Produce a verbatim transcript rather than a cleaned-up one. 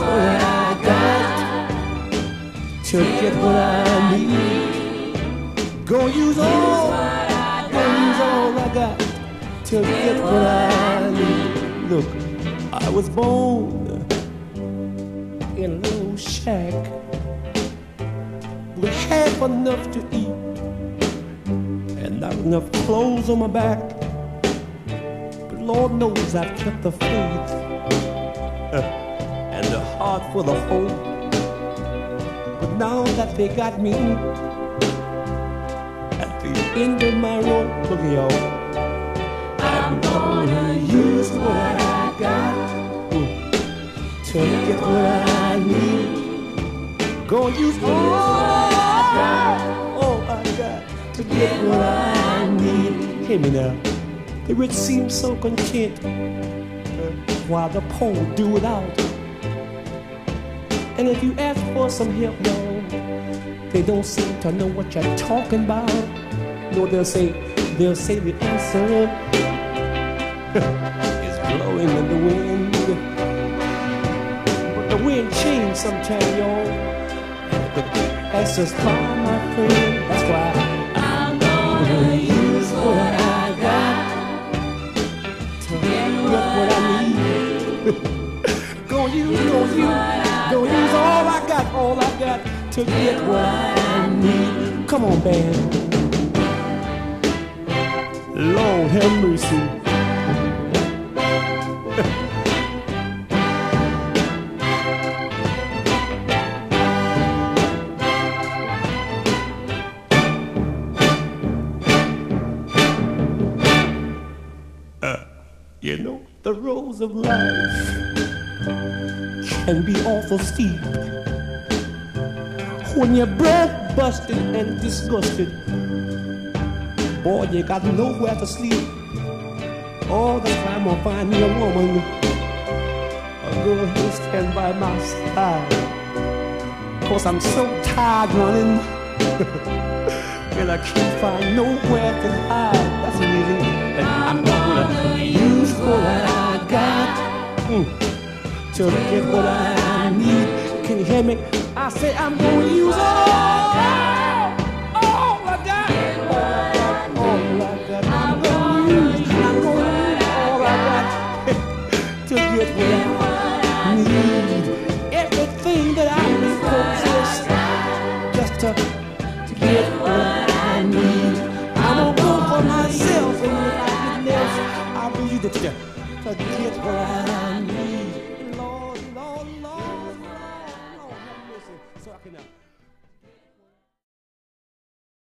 what I got to get what I need. Gonna use all, gonna use all I got to get what I need. Look, I was born in a little shack with half enough to eat and not enough clothes on my back. But Lord knows I've kept the faith and the heart for the hope. But now that they got me at the end of my rope, look at y'all, I'm gonna use what I got to get what I need. Gonna use all I got, all I got to get what I need. Hear me now. The rich seem so content while the poor do without. And if you ask for some help, no, they don't seem to know what you're talking about. No, they'll say, they'll say the answer is blowing in the wind. But the wind changes sometime, y'all. The answer's fine, my friend. That's why I'm gonna use what I got to get what I need. Gonna use, gonna use, gonna use all I got, all I got to get what I need. Come on, band. Lord have mercy. You know, the roads of life can be awful steep. When your breath busted and disgusted, boy, you got nowhere to sleep. All the time I'll find me a woman, a girl who'll stand by my side. Cause I'm so tired running, and I can't find nowhere to hide. That's the reason that I'm gonna use what I got mm, to get what I need. Can you hear me? I say I'm gonna use all, all I got, all I got, all I got. I'm gonna use, I'm gonna use all I got to get what I need.